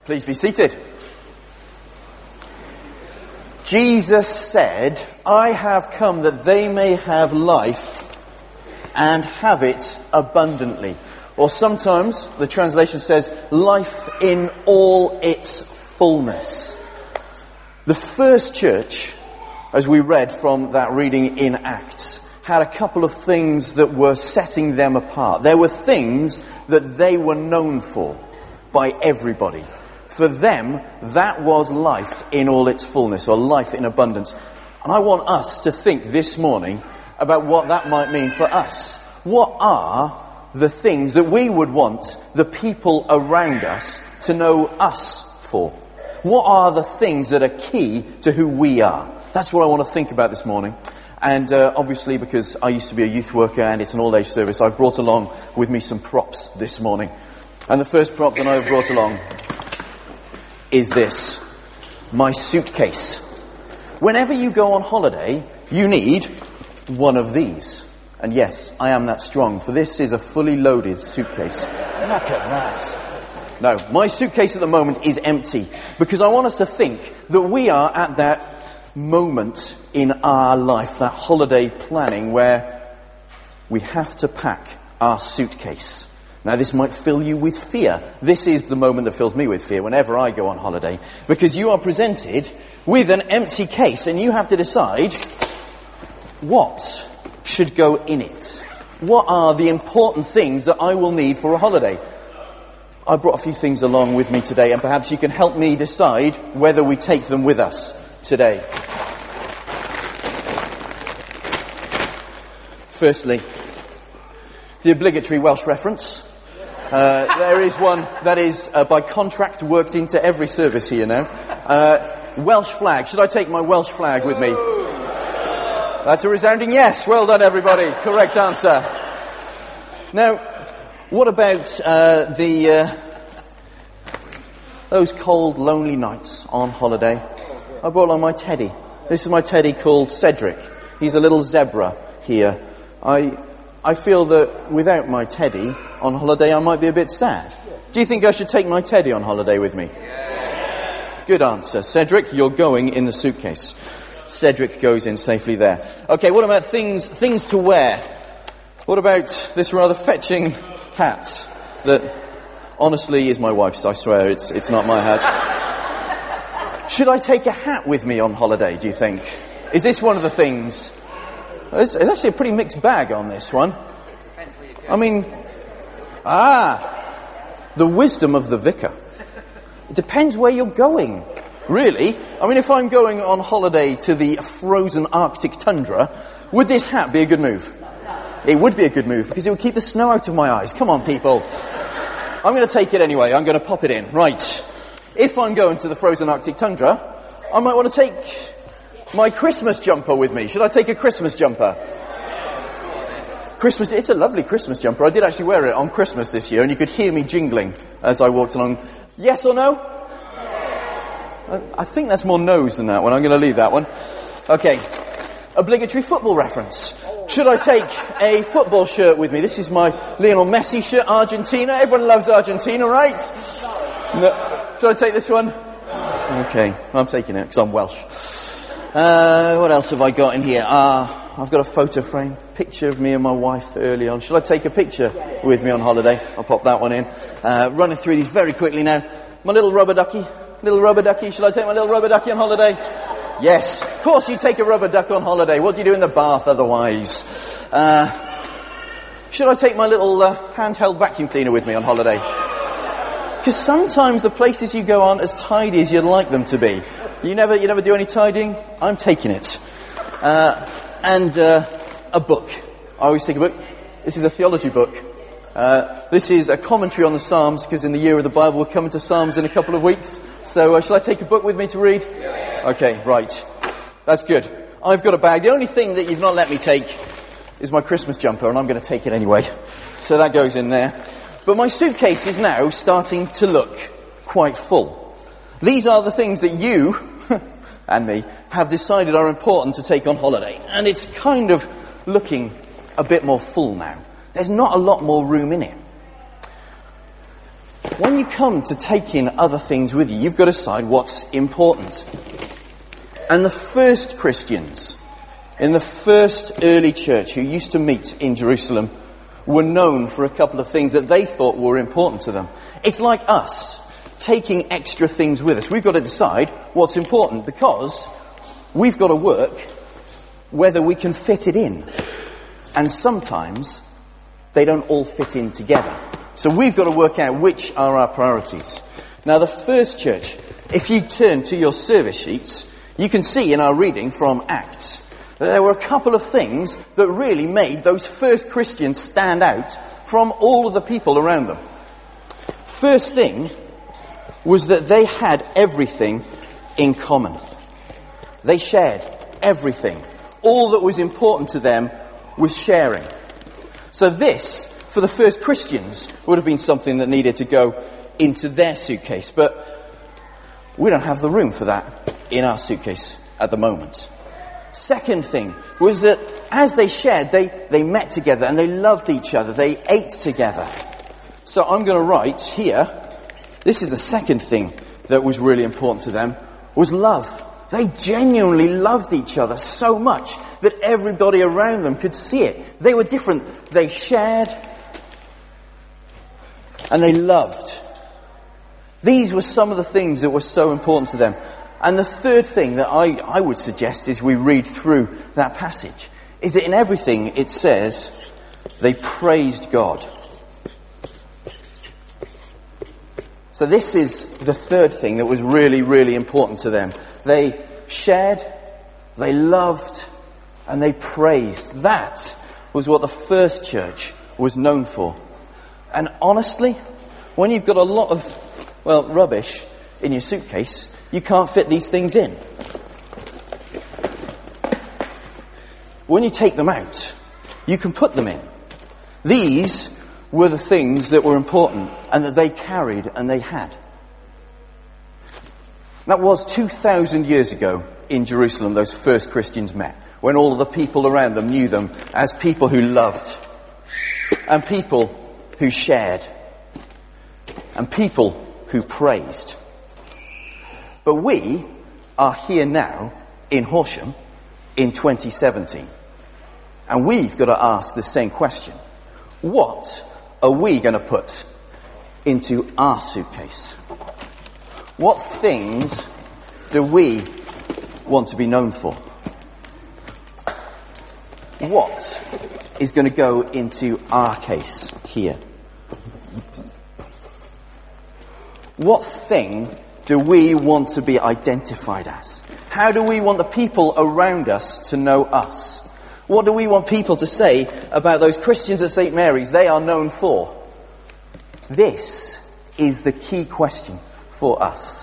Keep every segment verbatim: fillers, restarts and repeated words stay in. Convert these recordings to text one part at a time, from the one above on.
Please be seated. Jesus said, I have come that they may have life and have it abundantly. Or sometimes the translation says, life in all its fullness. The first church, as we read from that reading in Acts, had a couple of things that were setting them apart. There were things that they were known for by everybody. For them, that was life in all its fullness, or life in abundance. And I want us to think this morning about what that might mean for us. What are the things that we would want the people around us to know us for? What are the things that are key to who we are? That's what I want to think about this morning. And uh, obviously, because I used to be a youth worker and it's an all-age service, I've brought along with me some props this morning. And the first prop that I've brought along is this, my suitcase. Whenever you go on holiday, you need one of these. And yes, I am that strong, for this is a fully loaded suitcase. Look at that. No, my suitcase at the moment is empty, because I want us to think that we are at that moment in our life, that holiday planning, where we have to pack our suitcase. Now, this might fill you with fear. This is the moment that fills me with fear whenever I go on holiday, because you are presented with an empty case and you have to decide what should go in it. What are the important things that I will need for a holiday? I brought a few things along with me today, and perhaps you can help me decide whether we take them with us today. Firstly, the obligatory Welsh reference. Uh, there is one that is uh, by contract worked into every service here now. Uh, Welsh flag. Should I take my Welsh flag with me? That's a resounding yes. Well done, everybody. Correct answer. Now, what about uh, the uh, those cold, lonely nights on holiday? I brought along my teddy. This is my teddy called Cedric. He's a little zebra here. I I feel that without my teddy on holiday, I might be a bit sad. Do you think I should take my teddy on holiday with me? Yes. Good answer. Cedric, you're going in the suitcase. Cedric goes in safely there. Okay, what about things things to wear? What about this rather fetching hat that honestly is my wife's, I swear, it's it's not my hat. Should I take a hat with me on holiday, do you think? Is this one of the things? There's, there's actually a pretty mixed bag on this one. I mean, ah, the wisdom of the vicar. It depends where you're going, really. I mean, if I'm going on holiday to the frozen Arctic tundra, would this hat be a good move? It would be a good move, because it would keep the snow out of my eyes. Come on, people. I'm going to take it anyway. I'm going to pop it in. Right. If I'm going to the frozen Arctic tundra, I might want to take my Christmas jumper with me. Should I take a Christmas jumper? Christmas, it's a lovely Christmas jumper. I did actually wear it on Christmas this year, and you could hear me jingling as I walked along. Yes or no? I, I think that's more no's than that one. I'm going to leave that one. Okay. Obligatory football reference. Should I take a football shirt with me? This is my Lionel Messi shirt, Argentina. Everyone loves Argentina, right? No. Should I take this one? Okay, I'm taking it because I'm Welsh. Uh, what else have I got in here? Ah, uh, I've got a photo frame, picture of me and my wife early on. Should I take a picture with me on holiday? I'll pop that one in. Uh, running through these very quickly now. My little rubber ducky, little rubber ducky. Should I take my little rubber ducky on holiday? Yes, of course you take a rubber duck on holiday. What do you do in the bath otherwise? Uh, should I take my little uh, handheld vacuum cleaner with me on holiday? Because sometimes the places you go aren't as tidy as you'd like them to be. You never, you never do any tidying? I'm taking it. Uh, and uh, a book. I always take a book. This is a theology book. Uh, this is a commentary on the Psalms, because in the year of the Bible we're coming to Psalms in a couple of weeks. So uh, shall I take a book with me to read? Okay, right. That's good. I've got a bag. The only thing that you've not let me take is my Christmas jumper, and I'm going to take it anyway. So that goes in there. But my suitcase is now starting to look quite full. These are the things that you and me have decided are important to take on holiday. And it's kind of looking a bit more full now. There's not a lot more room in it. when you come to taking other things with you, you've got to decide what's important. And the first Christians in the first early church who used to meet in Jerusalem were known for a couple of things that they thought were important to them. It's like us taking extra things with us. We've got to decide what's important because we've got to work whether we can fit it in. And sometimes they don't all fit in together. So we've got to work out which are our priorities. Now the first church, if you turn to your service sheets, you can see in our reading from Acts that there were a couple of things that really made those first Christians stand out from all of the people around them. First thing was that they had everything in common. They shared everything. All that was important to them was sharing. So this, for the first Christians, would have been something that needed to go into their suitcase. But we don't have the room for that in our suitcase at the moment. Second thing was that as they shared, they, they met together and they loved each other. They ate together. So I'm going to write here, this is the second thing that was really important to them, was love. They genuinely loved each other so much that everybody around them could see it. They were different. They shared and they loved. These were some of the things that were so important to them. And the third thing that I, I would suggest as we read through that passage is that in everything it says they praised God. So this is the third thing that was really, really important to them. They shared, they loved, and they praised. That was what the first church was known for. And honestly, when you've got a lot of, well, rubbish in your suitcase, you can't fit these things in. When you take them out, you can put them in. These were the things that were important and that they carried and they had. That was two thousand years ago in Jerusalem, those first Christians met, when all of the people around them knew them as people who loved, and people who shared, and people who praised. But we are here now in Horsham in twenty seventeen. And we've got to ask the same question. What are we going to put into our suitcase? What things do we want to be known for? What is going to go into our case here? What thing do we want to be identified as? How do we want the people around us to know us? What do we want people to say about those Christians at Saint Mary's they are known for? This is the key question for us.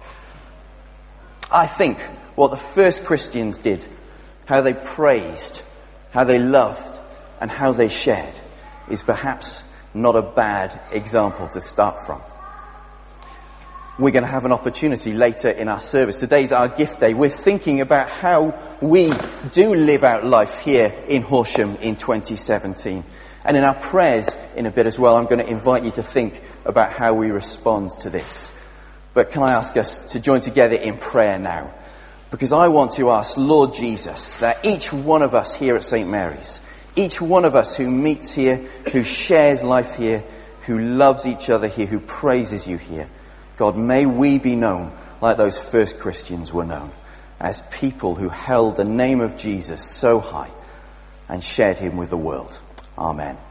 I think what the first Christians did, how they praised, how they loved, and how they shared, is perhaps not a bad example to start from. We're going to have an opportunity later in our service. Today's our gift day. We're thinking about how we do live out life here in Horsham in twenty seventeen. And in our prayers in a bit as well, I'm going to invite you to think about how we respond to this. But can I ask us to join together in prayer now? Because I want to ask Lord Jesus that each one of us here at Saint Mary's, each one of us who meets here, who shares life here, who loves each other here, who praises you here, God, may we be known like those first Christians were known, as people who held the name of Jesus so high and shared him with the world. Amen.